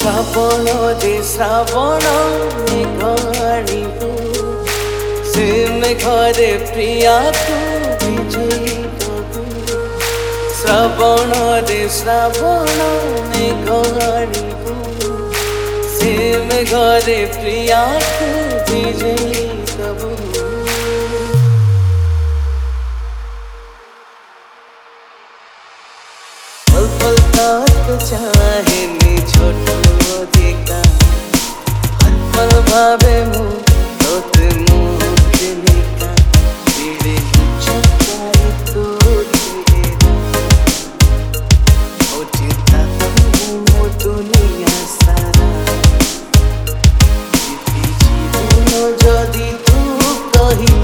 श्रावण दे श्रावण मेघ आनिबु से मेघरे प्रिया तू विजयी दबु। श्रावण दे श्रावण मेघ आनिबु से मेघरे प्रिया तू विजयी दबु। पल पल तक चाहे छोट अधिका हर पल भावे मु तोते मुझे निका तेरे चुकाई तो तेरा ओ चिता मु दुनिया सारा जीती जीवन जदि तू कहिबो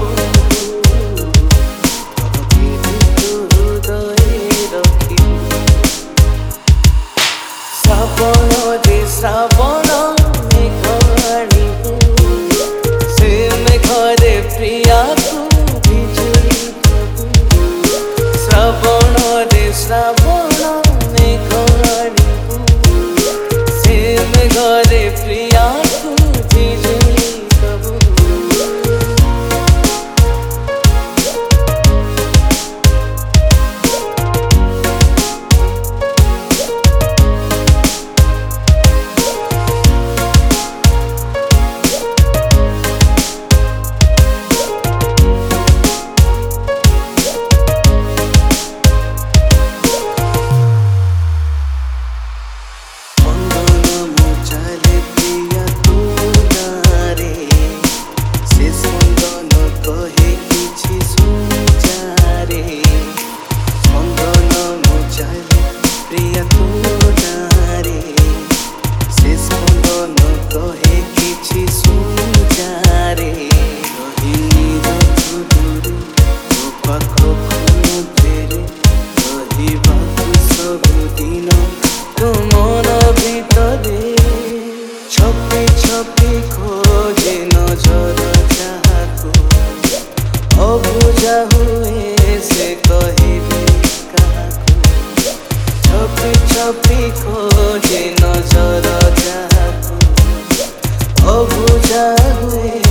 श्रावण दे श्रावण मेघ आनिबु से मेघरे प्रिया तू विजयी दबु। श्रावण दे श्रावण मेघ आनिबु से मेघरे प्रिया तू विजयी दबु। छपी छपी खोजे नजर जाको अबुझा हुए से कहिबे काको। छपी छपी खोजे नजर जाको अबुझा हुए